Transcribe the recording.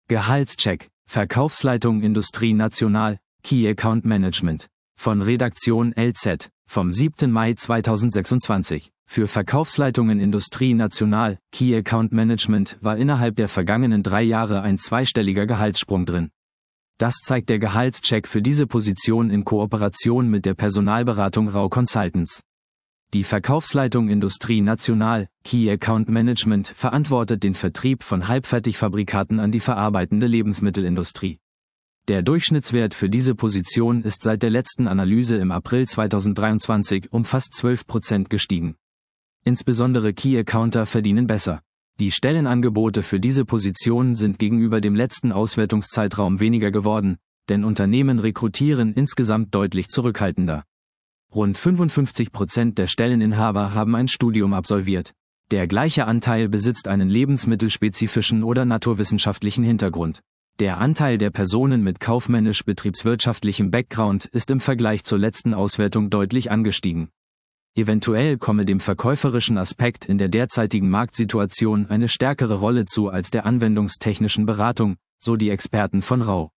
Gehaltscheck, Verkaufsleitung Industrie National, Key Account Management. Von Redaktion LZ, vom 7. Mai 2026. Für Verkaufsleitungen Industrie National, Key Account Management war innerhalb der vergangenen 3 Jahre ein zweistelliger Gehaltssprung drin. Das zeigt der Gehaltscheck für diese Position in Kooperation mit der Personalberatung Rau Consultants. Die Verkaufsleitung Industrie National, Key Account Management verantwortet den Vertrieb von Halbfertigfabrikaten an die verarbeitende Lebensmittelindustrie. Der Durchschnittswert für diese Position ist seit der letzten Analyse im April 2023 um fast 12% gestiegen. Insbesondere Key Accounter verdienen besser. Die Stellenangebote für diese Position sind gegenüber dem letzten Auswertungszeitraum weniger geworden, denn Unternehmen rekrutieren insgesamt deutlich zurückhaltender. Rund 55% der Stelleninhaber haben ein Studium absolviert. Der gleiche Anteil besitzt einen lebensmittelspezifischen oder naturwissenschaftlichen Hintergrund. Der Anteil der Personen mit kaufmännisch-betriebswirtschaftlichem Background ist im Vergleich zur letzten Auswertung deutlich angestiegen. Eventuell komme dem verkäuferischen Aspekt in der derzeitigen Marktsituation eine stärkere Rolle zu als der anwendungstechnischen Beratung, so die Experten von Rau.